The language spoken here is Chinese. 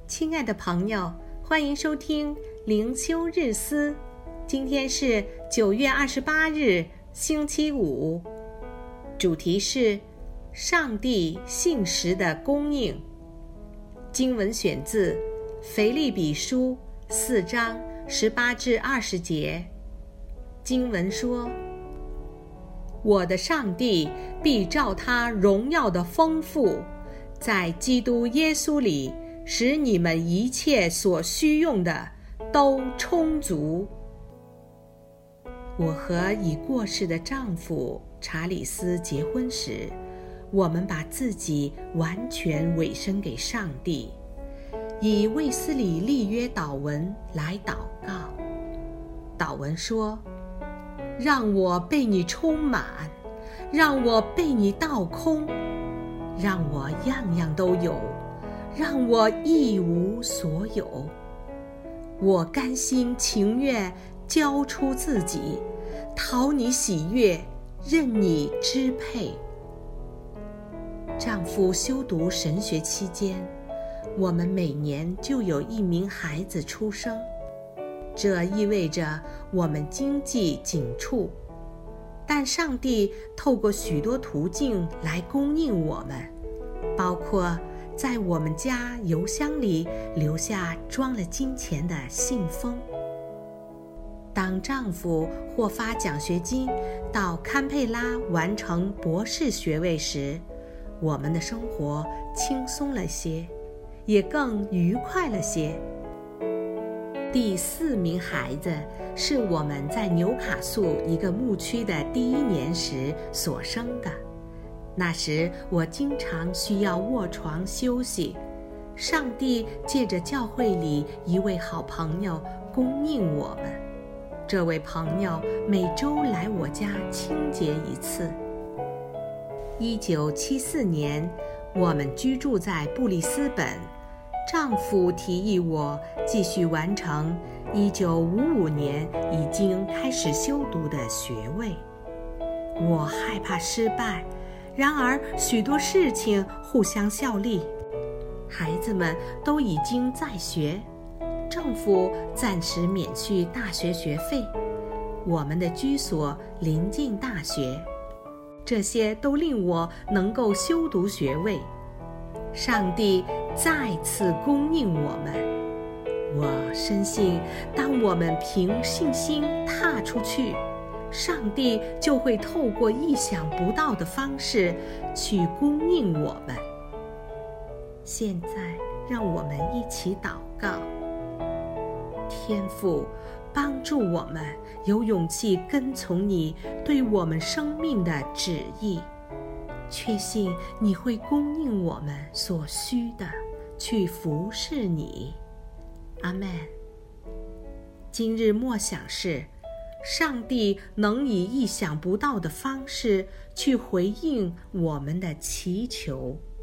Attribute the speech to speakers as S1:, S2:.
S1: 亲爱的朋友，欢迎收听灵修日思。今天是9月28日，星期五。主题是上帝信实的供应。经文选自腓立比书4章18至20节。经文说：我的上帝必照他荣耀的丰富，在基督耶稣里，使你们一切所需用的都充足。我和已过世的丈夫查理斯结婚时，我们把自己完全委身给上帝，以卫斯理立约祷文来祷告。祷文说：让我被你充满，让我被你倒空，让我样样都有，让我一无所有。我甘心情愿交出自己，讨你喜悦，任你支配。丈夫修读神学期间，我们每年就有1名孩子出生，这意味着我们经济紧绌，但上帝透过许多途径来供应我们，包括在我们家邮箱里留下装了金钱的信封。当丈夫获发奖学金到堪培拉完成博士学位时，我们的生活轻松了些，也更愉快了些。第4名孩子是我们在纽卡素一个牧区的第1年时所生的。那时我经常需要卧床休息，上帝借着教会里一位好朋友供应我们。这位朋友每周来我家清洁一次。1974年，我们居住在布里斯本，丈夫提议我继续完成1955年已经开始修读的学位。我害怕失败，然而许多事情互相效力。孩子们都已经在学，政府暂时免去大学学费，我们的居所临近大学，这些都令我能够修读学位。上帝再次供应我们。我深信，当我们凭信心踏出去，上帝就会透过意想不到的方式去供应我们。现在让我们一起祷告。天父，帮助我们有勇气跟从你对我们生命的旨意，确信你会供应我们所需的，去服侍你。阿们。今日默想是，上帝能以意想不到的方式去回应我们的祈求。